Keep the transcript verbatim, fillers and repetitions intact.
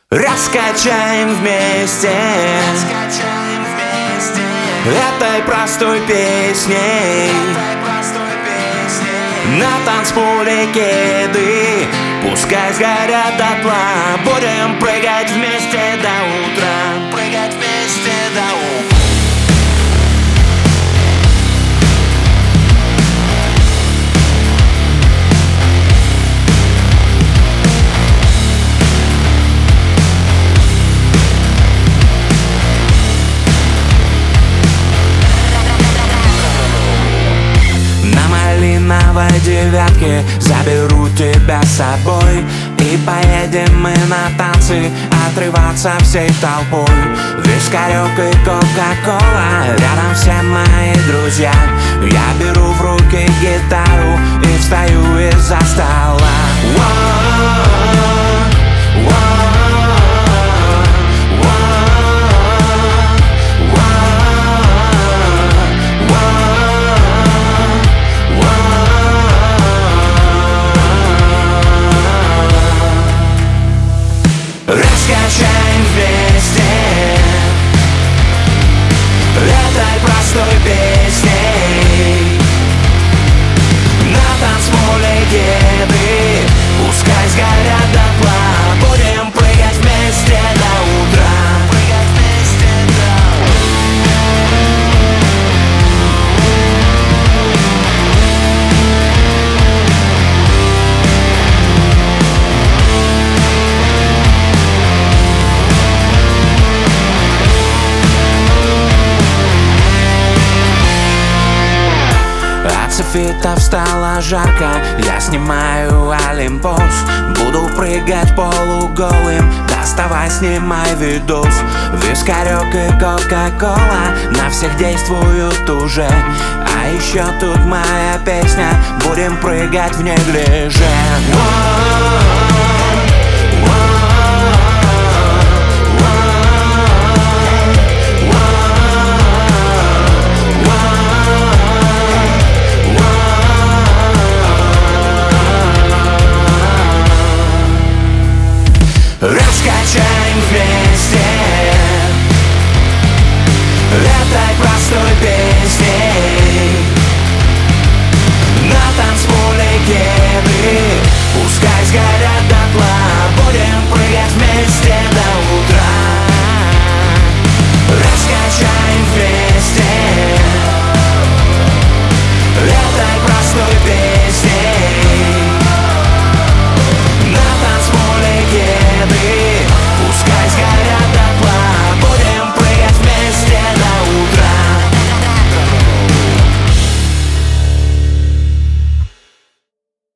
Раскачаем вместе, Раскачаем вместе этой простой песней, этой простой песней. на танцполе кеды, пускай сгорят дотла. Будем прыгать вместе до утра, Прыгать вместе до утра. На малиновой девятке заберу тебя с собой, и поедем мы на танцы, отрываться всей толпой. Вискарек и кока-кола, рядом все мои друзья. Я беру в руки гитару и встаю из-за стола. Раскачаем вместе этой простой песней, на танцполе кеды, пускай сгорят дотла. Будем прыгать вместе до утра, Прыгать вместе до утра. От софитов стало жарко, я снимаю олимпос. Буду прыгать полуголым, доставай, снимай видос. Вискарек и кока-кола на всех действуют уже. А еще тут моя песня, будем прыгать в неглиже. Раскачаем вместе